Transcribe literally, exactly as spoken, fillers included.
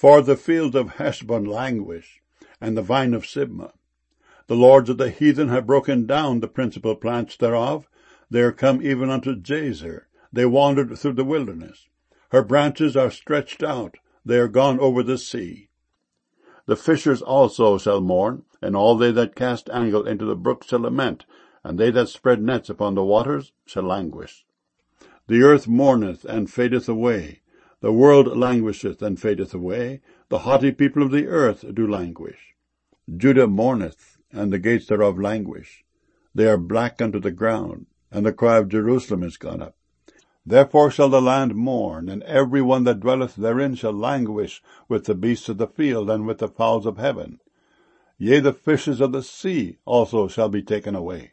For the fields of Heshbon languish, and the vine of Sibmah. The lords of the heathen have broken down the principal plants thereof. They are come even unto Jazer. They wandered through the wilderness. Her branches are stretched out. They are gone over the sea. The fishers also shall mourn, and all they that cast angle into the brook shall lament, and they that spread nets upon the waters shall languish. The earth mourneth and fadeth away. The world languisheth and fadeth away. The haughty people of the earth do languish. Judah mourneth, and the gates thereof languish. They are black unto the ground, and the cry of Jerusalem is gone up. Therefore shall the land mourn, and every one that dwelleth therein shall languish with the beasts of the field and with the fowls of heaven. Yea, the fishes of the sea also shall be taken away.